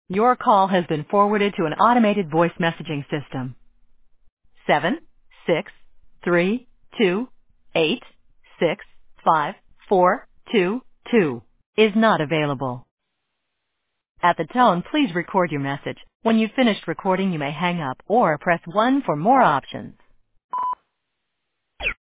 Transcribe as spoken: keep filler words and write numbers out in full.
Your call has been forwarded to an automated voice messaging system. Seven, six, three, two, eight, six, five, four, two, two is not available. At the tone, please record your message. When you've finished recording, you may hang up or press one for more options.